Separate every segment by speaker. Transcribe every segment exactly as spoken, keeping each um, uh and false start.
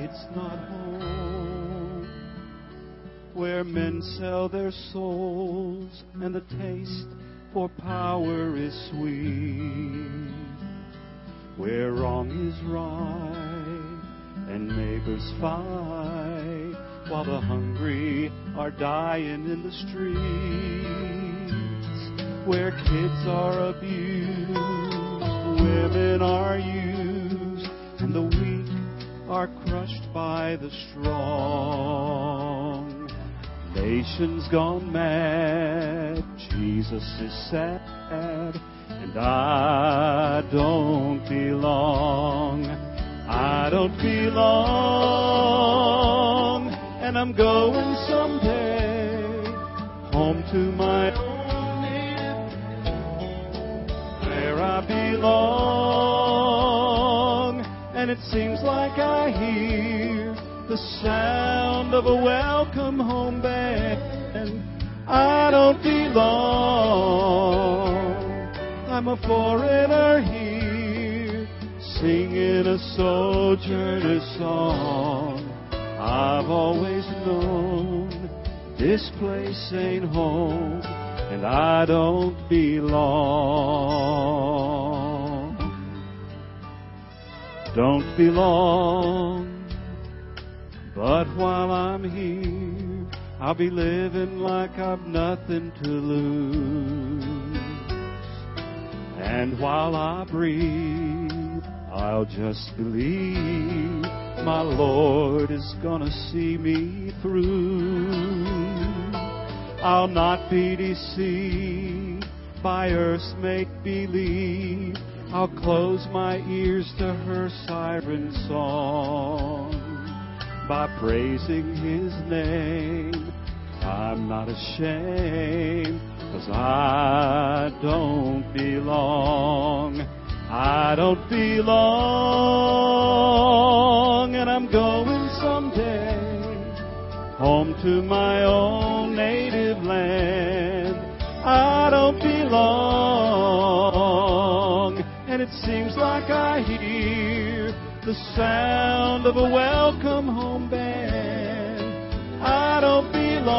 Speaker 1: it's not home, where men sell their souls and the taste for power is sweet, where wrong is right and neighbors fight while the hungry are dying in the streets, where kids are abused, women are used, and the weak are crushed by the strong. Nations gone mad, Jesus is sad, and I don't belong. I don't belong, and I'm going someday home to my own native, where I belong. And it seems like I hear the sound of a welcome home band. I don't belong. I'm a foreigner here, singing a sojourner song. I've always known this place ain't home, and I don't belong. Don't belong. But while I'm here, I'll be living like I've nothing to lose. And while I breathe, I'll just believe my Lord is gonna see me through. I'll not be deceived by earth's make-believe. I'll close my ears to her siren song. By praising His name, I'm not ashamed, 'cause I don't belong. I don't belong, and I'm going someday home to my own native land. I don't belong, and it seems like I hear the sound of a welcome home band. I don't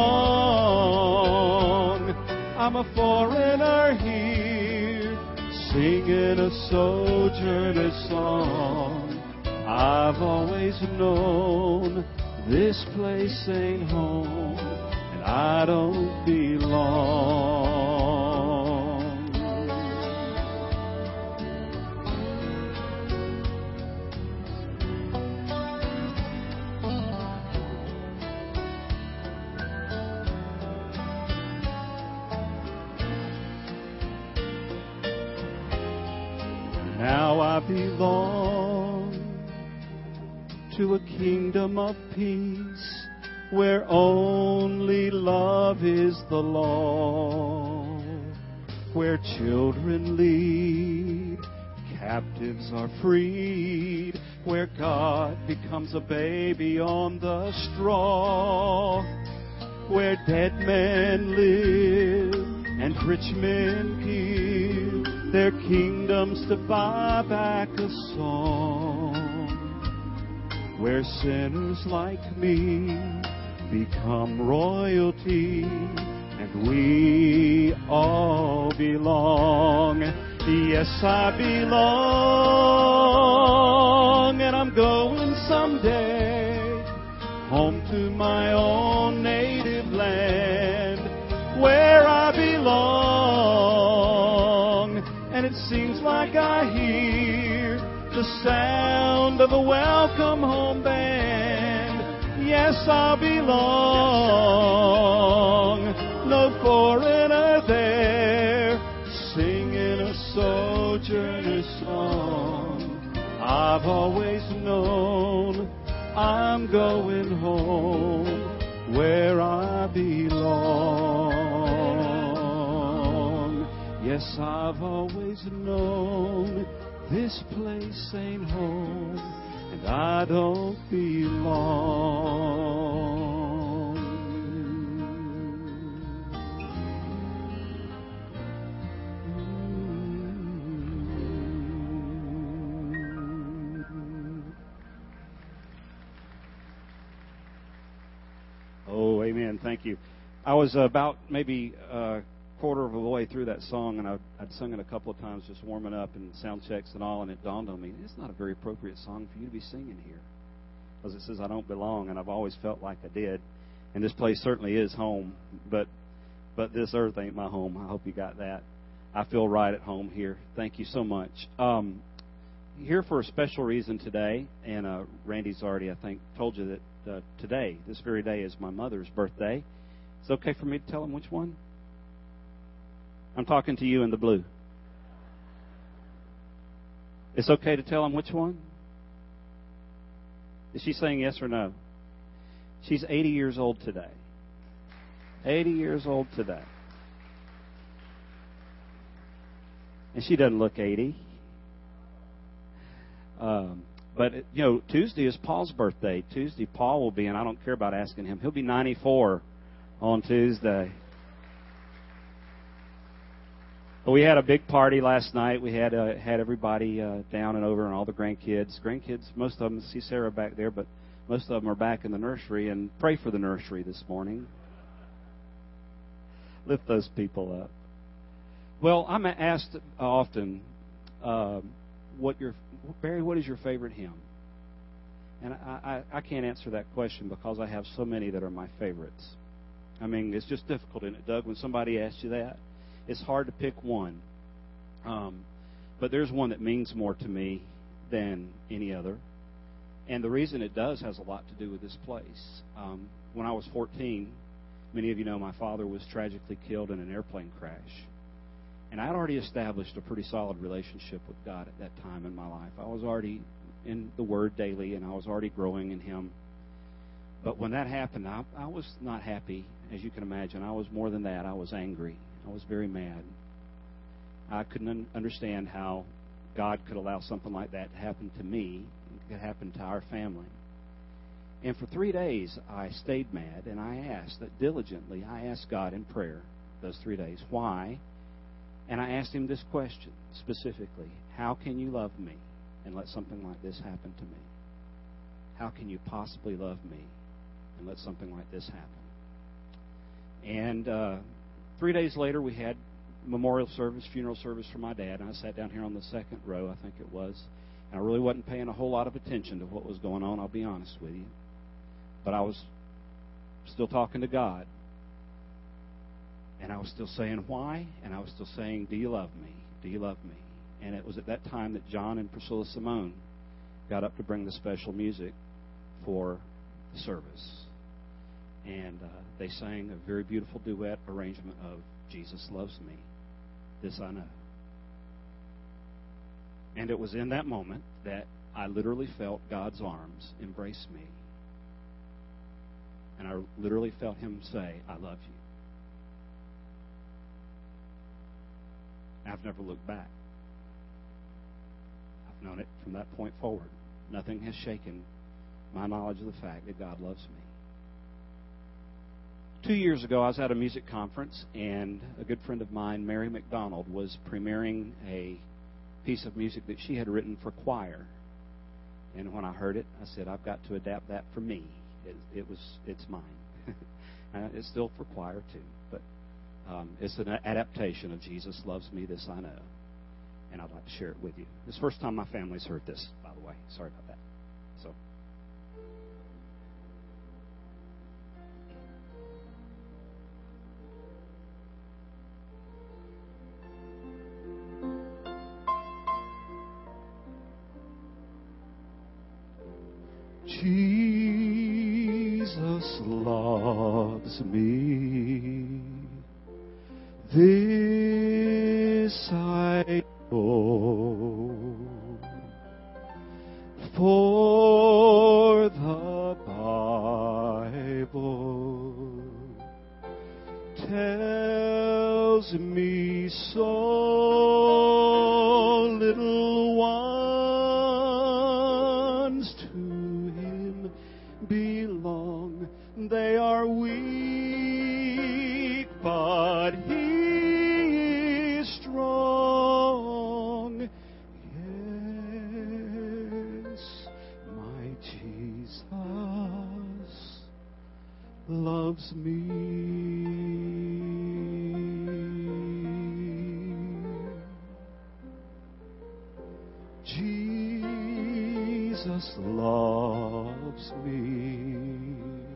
Speaker 1: belong. I'm a foreigner here, singing a sojourner song. I've always known this place ain't home, and I don't belong. Now I belong to a kingdom of peace, where only love is the law, where children lead, captives are freed, where God becomes a baby on the straw, where dead men live and rich men give their kingdoms to buy back a song, where sinners like me become royalty, and we all belong. Yes, I belong, and I'm going someday home to my own native land, where I belong. And it seems like I hear the sound of a welcome home band. Yes, I belong. No foreigner there, singing a sojourner song. I've always known I'm going home, where I belong. Yes, I've always known this place ain't home, and I don't belong. Amen. Thank you. I was about maybe a quarter of a way through that song, and I'd, I'd sung it a couple of times just warming up and sound checks and all, and it dawned on me, it's not a very appropriate song for you to be singing here. Because it says I don't belong, and I've always felt like I did. And this place certainly is home, but but this earth ain't my home. I hope you got that. I feel right at home here. Thank you so much. Um, here for a special reason today, and uh, Randy's already, I think, told you that uh, today, this very day, is my mother's birthday. It's okay for me to tell him which one? I'm talking to you in the blue. It's okay to tell him which one? Is she saying yes or no? She's eighty years old today. eighty years old today. And she doesn't look eighty. Um, but, you know, Tuesday is Paul's birthday. Tuesday, Paul will be, and I don't care about asking him, he'll be ninety-four on Tuesday. But we had a big party last night. We had uh, had everybody uh, down and over, and all the grandkids. Grandkids, most of them, see Sarah back there, but most of them are back in the nursery. And pray for the nursery this morning. Lift those people up. Well, I'm asked often, uh, what your Barry, what is your favorite hymn? And I, I, I can't answer that question because I have so many that are my favorites. I mean, it's just difficult, isn't it, Doug, when somebody asks you that? It's hard to pick one. Um, but there's one that means more to me than any other. And the reason it does has a lot to do with this place. Um, when I was fourteen, many of you know my father was tragically killed in an airplane crash. And I'd already established a pretty solid relationship with God at that time in my life. I was already in the Word daily, and I was already growing in Him. But when that happened, I, I was not happy, as you can imagine. I was more than that. I was angry. I was very mad. I couldn't un- understand how God could allow something like that to happen to me. It could happen to our family. And for three days, I stayed mad, and I asked that diligently. I asked God in prayer those three days, why? And I asked Him this question specifically, how can you love me and let something like this happen to me? How can you possibly love me and let something like this happen? And uh, three days later, we had memorial service, funeral service for my dad, and I sat down here on the second row, I think it was. And I really wasn't paying a whole lot of attention to what was going on, I'll be honest with you. But I was still talking to God. And I was still saying, why? And I was still saying, do you love me? Do you love me? And it was at that time that John and Priscilla Simone got up to bring the special music for the service. And uh, they sang a very beautiful duet arrangement of Jesus Loves Me, This I Know. And it was in that moment that I literally felt God's arms embrace me. And I literally felt Him say, I love you. I've never looked back. I've known it from that point forward. Nothing has shaken my knowledge of the fact that God loves me. Two years ago, I was at a music conference, and a good friend of mine, Mary McDonald, was premiering a piece of music that she had written for choir. And when I heard it, I said, I've got to adapt that for me. It, it was, it's mine. It's still for choir, too. But um, it's an adaptation of Jesus Loves Me, This I Know. And I'd like to share it with you. It's the first time my family's heard this, by the way. Sorry about that. So. Jesus loves me, this I know, for the Bible tells me so. Little ones to Him belong. They are weak, but He is strong. Yes, my Jesus loves me. Jesus loves me.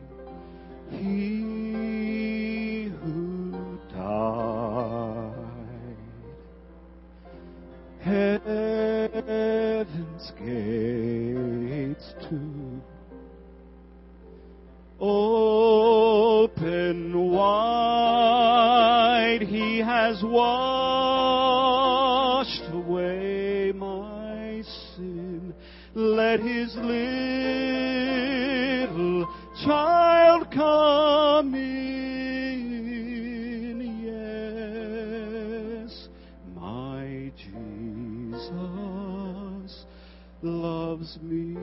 Speaker 1: He who died, heaven's gates too open wide, He has washed away my sin. Let His little child come in. Yes, my Jesus loves me.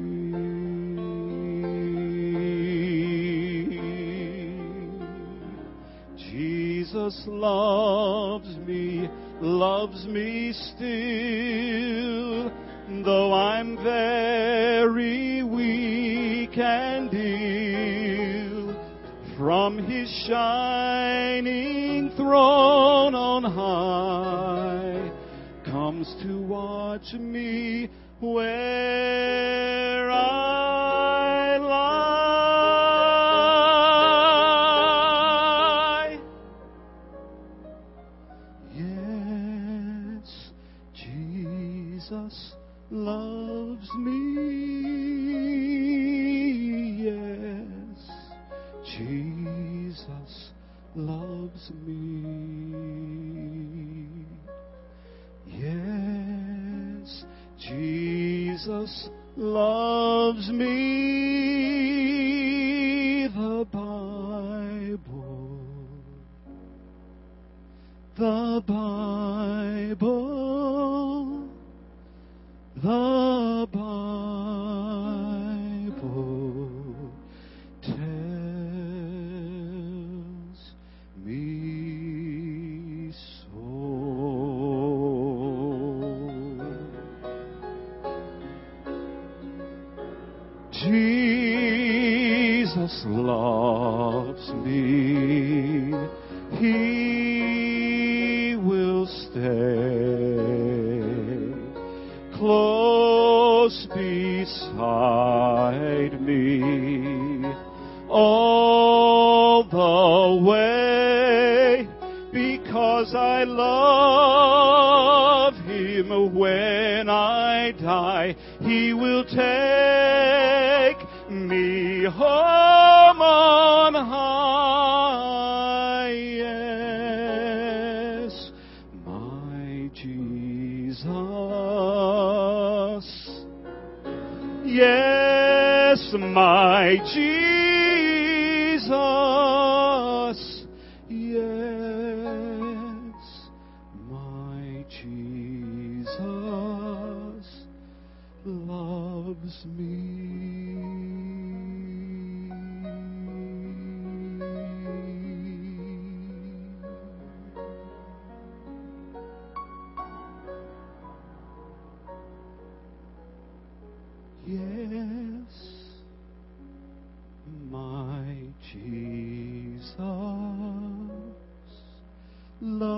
Speaker 1: Jesus loves me, loves me still, though I'm very weak and ill. From His shining throne on high comes to watch me where I lie. Yes, Jesus loves me. Yes, Jesus loves me. Yes, Jesus loves me. The Bible, the Bible, the Bible tells me so. Jesus loves me. He will stay close beside me all the way, because I love Him. When I die, He will take me home on high. Yes, my Jesus. Yes, my Jesus. Yes, my Jesus loves me. Yes, my Jesus loves